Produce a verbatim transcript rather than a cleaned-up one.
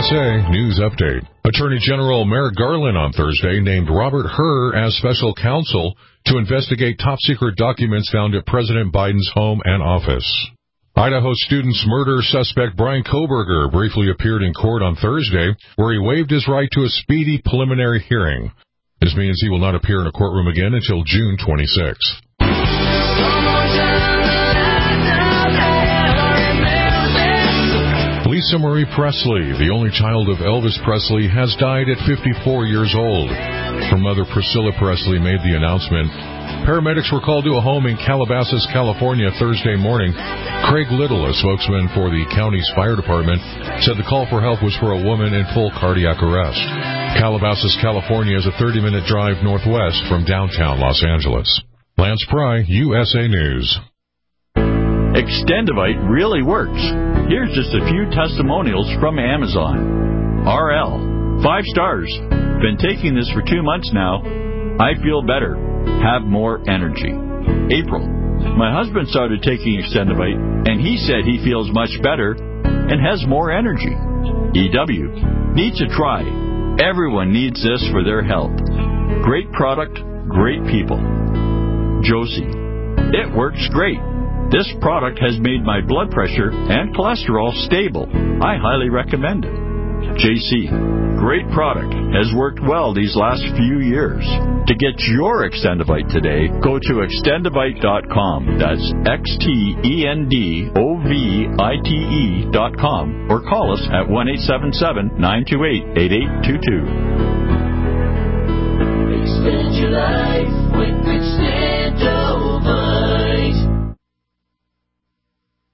S A News Update. Attorney General Merrick Garland on Thursday named Robert Hur as special counsel to investigate top-secret documents found at President Biden's home and office. Idaho student's murder suspect Brian Kohberger briefly appeared in court on Thursday, where he waived his right to a speedy preliminary hearing. This means he will not appear in a courtroom again until June twenty-sixth. Lisa Marie Presley, the only child of Elvis Presley, has died at fifty-four years old. Her mother, Priscilla Presley, made the announcement. Paramedics were called to a home in Calabasas, California, Thursday morning. Craig Little, a spokesman for the county's fire department, said the call for help was for a woman in full cardiac arrest. Calabasas, California is a thirty-minute drive northwest from downtown Los Angeles. Lance Pry, U S A News. Extendivite really works. Here's just a few testimonials from Amazon. R L, five stars. Been taking this for two months now. I feel better. Have more energy. April, my husband started taking Extendivite, and he said he feels much better and has more energy. E W, need to try. Everyone needs this for their health. Great product, great people. Josie, it works great. This product has made my blood pressure and cholesterol stable. I highly recommend it. J C, great product. Has worked well these last few years. To get your Extendivite today, go to extendivite dot com. That's X T E N D O V I T E dot com. Or call us at one eight seven seven, nine two eight, eight eight two two. Extend your life with Extend.